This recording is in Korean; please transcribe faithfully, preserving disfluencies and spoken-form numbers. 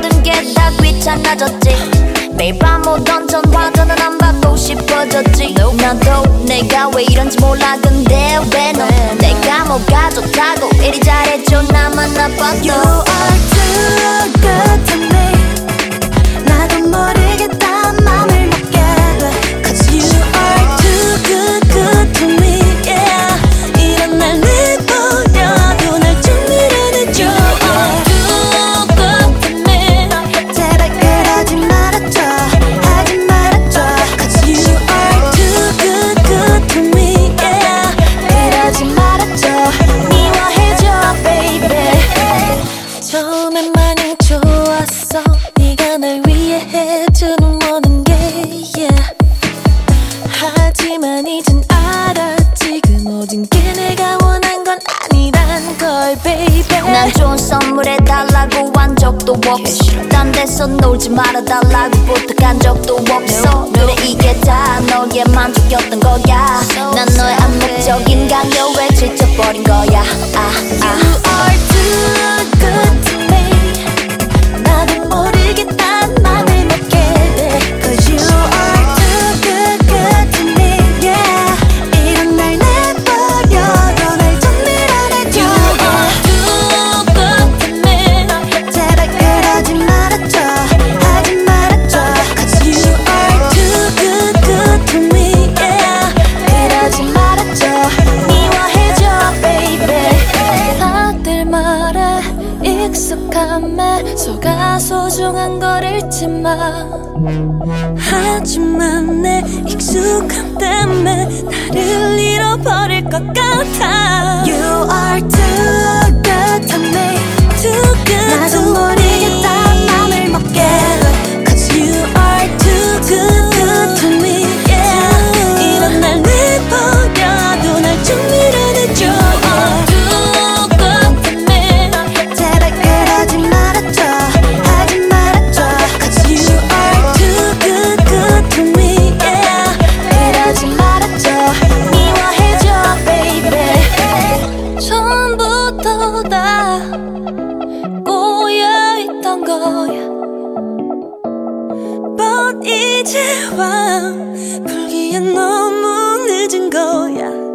모든 게 다 귀찮아졌지. 매일 밤 오던 전화전화는 안 받고 싶어졌지. 나도 내가 왜 이런지 몰라. 근데 왜 너 내가 뭐가 좋다고 이리 잘해줘. 나만 나빠도 You are too good to me. 나도 모르겠다 맘을 먹게 돼. Cause you are too good good to me. Yeah. 이런 날 내버려도 날 좀 밀어내줘. You are too good to me. 제발 그러지 말아줘 하지 말아줘. Cause you are too good good to me. Yeah. 그러지 말아줘 미워해줘 baby. 처음엔 마냥 좋았어 네가 날 위해 해주는 모든 게 yeah. 하지만 이젠 알아 지금 모든 게 내가 원한 건 아니란 걸 baby. 난 좋은 선물 해달라고 한 적도 없어. 딴 데서 놀지 말아달라고 부탁한 적도 없어. 그래 이게 다 너의 만족이었던 거야. 난 너의 암묵적인 강요에 지쳐버린 거야. 아, 아. You are too good to me. 나도 모르겠다 맘을 먹게 돼. Cause you are too good good to me. Yeah. 이런 날 내버려도 날 좀 밀어내줘. You are too good to me. 제발 그러지 말아줘 하지 말아줘. Cause you are too good good to me. Yeah. 그러지 말아줘 미워해줘 baby. 다들 말해 익숙한 말 속아 소중한 걸 잃지 마. 하지만 내 익숙함 때문에 나를 잃어버릴 것 같아. You are too good to me. Too good 나도 모르겠다 맘을 먹게 돼. Cause you are too good good to me. Yeah. 이런 날 내버려도 날 좀 밀어내줘. You are too good to me. 제발 그러지 말아줘 하지 말아줘. Cause you are too good good to me. Yeah. 그러지 말아줘 미워해줘 baby. 처음부터 다 꼬여있던 거야. But 이제 와 풀기엔 너무 늦은 거야.